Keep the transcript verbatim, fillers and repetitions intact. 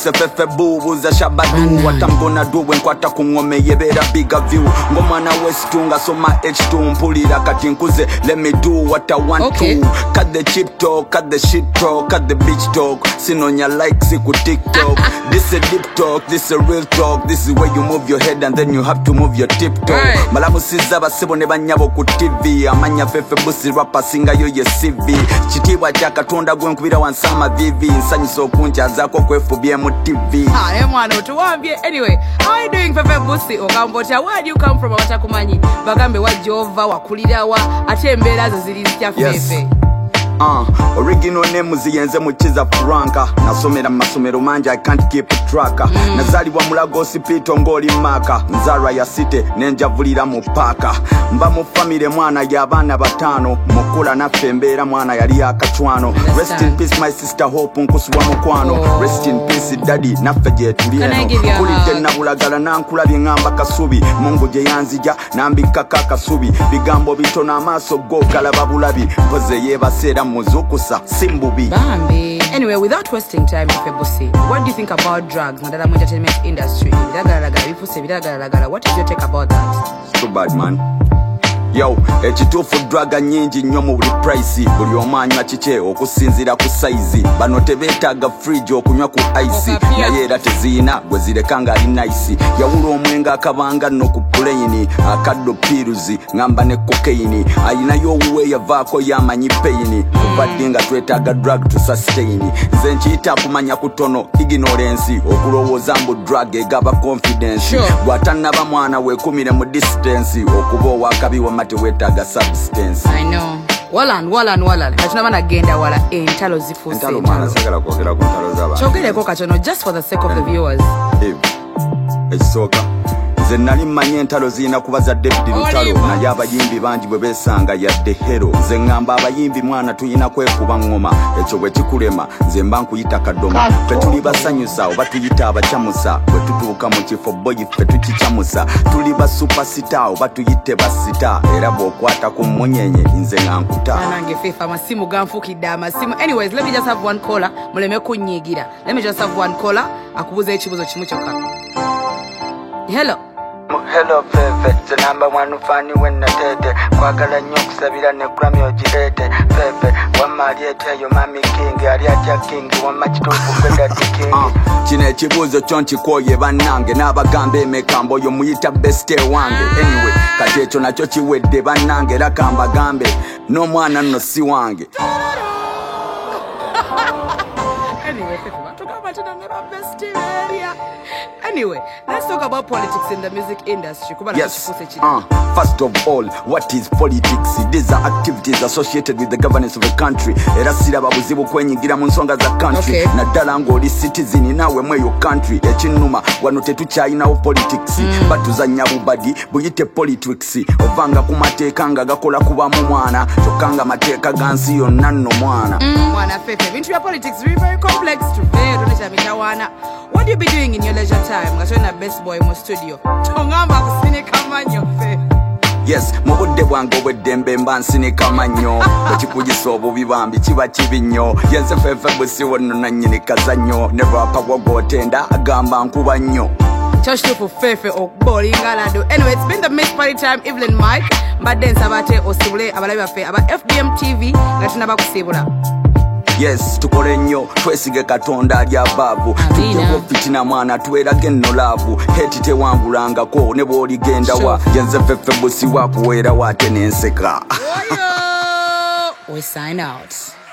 se fefe boo za shabadu what I'm gonna do when kwata kungome yebera bigger view ngoma na westunga so my H two mpulira kati nkuze let me do what I want okay. to cut the cheap talk cut the shit talk cut the bitch talk sinonya like siku TikTok this a deep talk this a real talk this is where you move your head and then you have to move your tiptoe right. Malamu siza basebo ne banyabo ku T V amanya fefe busi rapper singa yo ye C V chitibwa cha katonda gwe nkubira wansama V V nsanyiso kunja zako kwefu B M T V ah eh mwana tuwambie anyway how are you doing fefe busi okambota where do you come from abatakumanyi bagambe wa Jova wakulira wa atembera zo zili zitya fefe yes. Uh, original name ziyenze mukiza Franka nasomera masomero manja I can't keep track mm. Nazali wa mulago sipito ngoli maka nzara ya site nenjavulira mu paka mba mu family mwana y'abana batano mukula na fembera mwana yali akachwano rest in peace my sister Hope nkuswa mukwano oh. Rest in peace daddy naffe je tulieno kulite na bulagala nankulabye ngamba kasubi Mungu je yanzija nambika kakasubi bigambo bitona amaso go kalaba bulabi poze yebasera muzukusa simbubi bambi anyway without wasting time Febusi what do you think about drugs na the entertainment industry biragaragara bifuse biragaragara what is your take about that too bad man yo ekitufu drug nyingi nnyo mu buli price buli omanywa kike okusinzira ku size bano tebetaga fridge okunywa ku ice naye era tezina gwe zirekanga ali nice yawula omwenga akabanga no ku plane akaddo piruzi ngamba ne cocaine ayina yo uwe yavaako yamanyi pain kubadinga twetaga drug to sustain nze nkiita kumanya kutono ignorance okulowooza mbu drug egaba confidence bwatanaba mwana wekumire mu distance okuba owakabiwa mate wetaga substance I know walan walan walan atunabana genda wala entalo zifuse entalo mana sagala kwogera ku ntalo z'abantu chogereko katono just for the sake of the viewers ekisoka nze nali mmanye entalo zirina kubaza David Lutalo naye abayimbi bangi bwe besanga yadde hero nze ngamba abayimbi mwana tuyina kwekuba ngoma ekyo bwe kikulema nze mba nkuyita kadoma ffe tuli basanyusa oba tuyita abakyamusa bwe tutuuka mu kifo boyi ffe tukikyamusa tuli ba superstar oba tuyite basita era bw'okwata ku munyenye nze ngankuta nange fefa amasimu ganfukidde amasimu anyways let me just have one caller muleme kunyigira let me just have one caller akubuza ekibuzo kimu kyokka hello hello fefe the number one fan when natete kwagala nnyo kusabira ne Grammy ogirete fefe wamaliete yo mami king ali atya king wamakitufu kwenda king kino ekibuuzo kyo nkikoye bannange n'abagamba emekambo yo muyita beste wange anyway kati ekyo nakyo kiwedde bannange era kambagambe n'omwana nno si wange anyway fefe batugamba tena ngera beste area anyway let's talk about politics in the music industry yes uh, first of all what is politics these are activities associated with the governance of a country era siraba buzibu kwenyigira mu nsonga za country okay. naddala ng'oli citizen nawe mweyo country ekinnuma wano tetukyayinawo politics mm. batuzanya bubadi buyite politics ovanga ku mateeka nga gakola kubamu mwana kyokka nga mateeka gansi yonna nno mwana mm, mwana fefe bintu bya politics very very complex to bear tonecha mitawana what do you be doing in your leisure time ngatona best boy mu studio tongamba kusinika manyo fe yes mu budde bwange obweddembe mba nsinika manyo ekikugisa obubi bambi kiba kibi nnyo yenze fefe busi wonno nannyini kazannyo ne rapa gwogotenda agamba nkuba nnyo kyokituufu fefe okubolinga lado anyway it's been the Miss Party Time Evelyn Mike mbadde nsaba ate osibule abalabi baffe aba F B M T V nga tunaba kusiibula yes tukole nnyo twesige katonda ali abaavu tujjeko fitina mwana tuwerage nno laavu heti tewangulangako ne bw'oligenda wa yenze fefe busi wakuweera waate n'enseka we sign out.